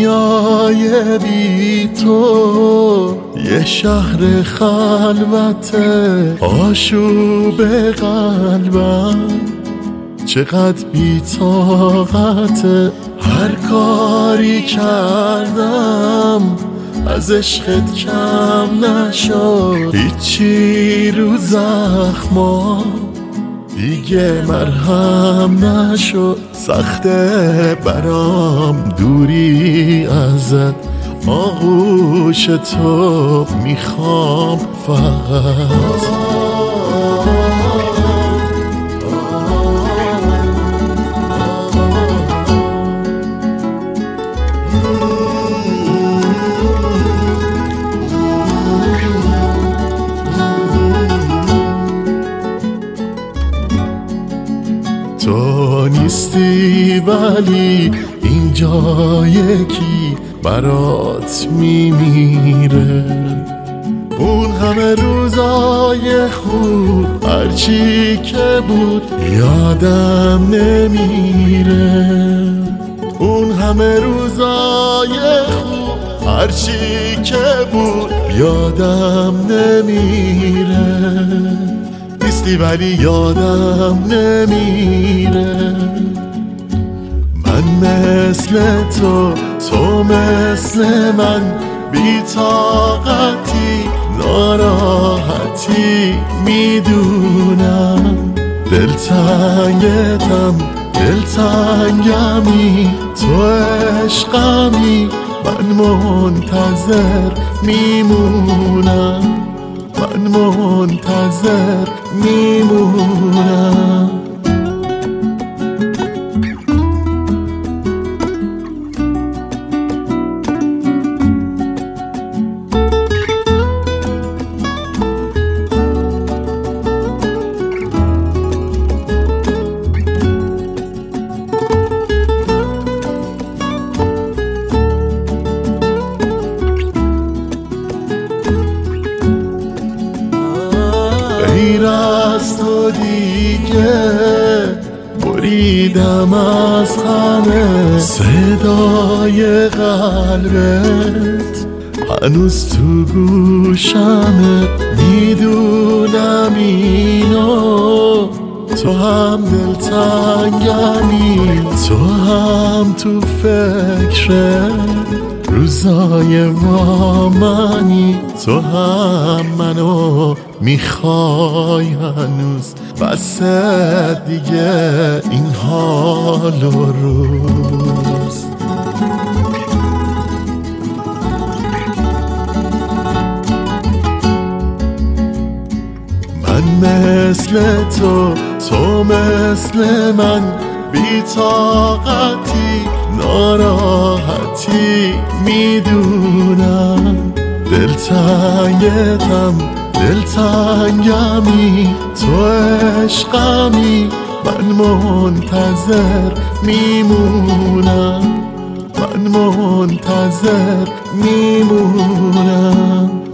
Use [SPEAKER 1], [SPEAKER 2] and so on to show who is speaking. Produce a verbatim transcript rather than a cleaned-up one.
[SPEAKER 1] دنیای بی تو یه شهر خلوته، آشوب قلبم چقدر بی طاقته. هر کاری کردم از عشقت کم نشد، هیچی رو زخما دیگه مرهم نشد. سخته برام دوری ازت، آغوش تو میخوام فقط. تو نیستی ولی اینجا یکی برات میمیره. اون همه روزای خوب هرچی که بود یادم نمیره. اون همه روزای خوب هرچی که بود یادم نمیره. نیستی ولی یادم نمیره. من مثل تو، تو مثل من، بی طاقتی ناراحتی میدونم. دلتنگتم دلتنگمی، تو عشقمی، من منتظر میمونم. من منتظر میمونم. غیر از تو دیگه بریدم از همه، صدای قلبت هنوز تو گوشمه. میدونم اینو، تو هم دلتنگمی، تو هم تو فکر روزای با منی. تو هم منو میخوای هنوز، بس دیگه این حال و روز. من مثل تو، تو مثل من، بی طاقتی ناراحتی میدونم. دلتنگتم دلتنگمی، تو عشقمی، من منتظر میمونم. من منتظر میمونم.